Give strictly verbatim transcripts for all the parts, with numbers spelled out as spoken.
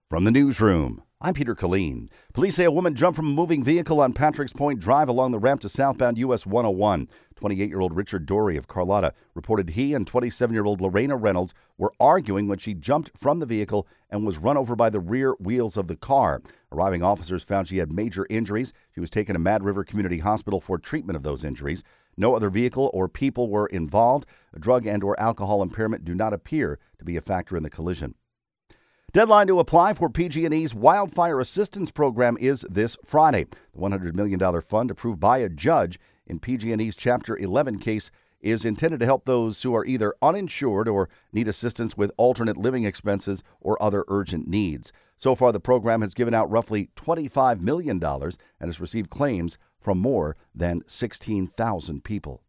From the newsroom, I'm Peter Killeen. Police say a woman jumped from a moving vehicle on Patrick's Point Drive along the ramp to southbound U S one oh one. twenty-eight-year-old Richard Dory of Carlotta reported he and twenty-seven-year-old Lorena Reynolds were arguing when she jumped from the vehicle and was run over by the rear wheels of the car. Arriving officers found she had major injuries. She was taken to Mad River Community Hospital for treatment of those injuries. No other vehicle or people were involved. A drug and or alcohol impairment do not appear to be a factor in the collision. Deadline to apply for P G and E's Wildfire Assistance Program is this Friday. The one hundred million dollars fund approved by a judge in P G and E's Chapter eleven case is intended to help those who are either uninsured or need assistance with alternate living expenses or other urgent needs. So far, the program has given out roughly twenty-five million dollars and has received claims from more than sixteen thousand people.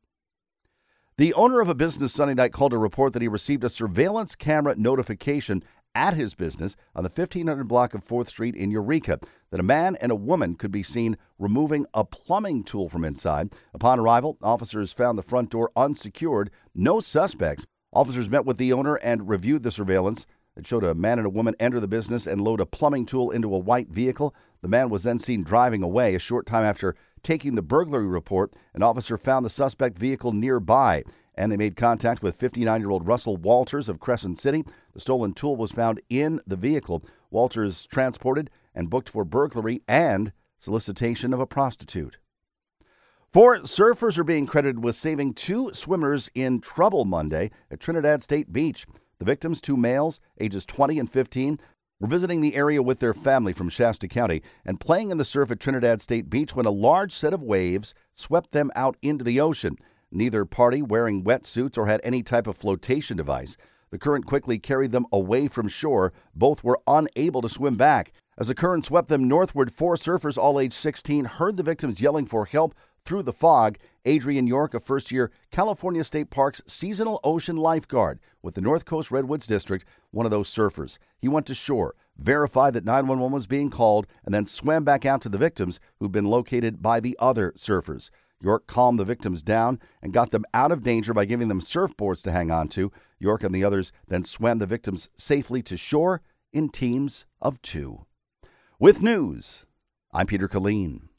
The owner of a business Sunday night called to report that he received a surveillance camera notification at his business on the fifteen hundred block of fourth Street in Eureka that a man and a woman could be seen removing a plumbing tool from inside. Upon arrival, officers found the front door unsecured, no suspects. Officers met with the owner and reviewed the surveillance. It showed a man and a woman enter the business and load a plumbing tool into a white vehicle. The man was then seen driving away. A short time after taking the burglary report, an officer found the suspect vehicle nearby, and they made contact with fifty-nine-year-old Russell Walters of Crescent City. The stolen tool was found in the vehicle. Walters transported and booked for burglary and solicitation of a prostitute. Four surfers are being credited with saving two swimmers in trouble Monday at Trinidad State Beach. The victims, two males, ages twenty and fifteen, were visiting the area with their family from Shasta County and playing in the surf at Trinidad State Beach when a large set of waves swept them out into the ocean. Neither party wearing wetsuits or had any type of flotation device. The current quickly carried them away from shore. Both were unable to swim back. As the current swept them northward, four surfers, all age sixteen, heard the victims yelling for help through the fog. Adrian York, a first-year California State Parks seasonal ocean lifeguard with the North Coast Redwoods District, one of those surfers. He went to shore, verified that nine one one was being called, and then swam back out to the victims who'd been located by the other surfers. York calmed the victims down and got them out of danger by giving them surfboards to hang on to. York and the others then swam the victims safely to shore in teams of two. With news, I'm Peter Killeen.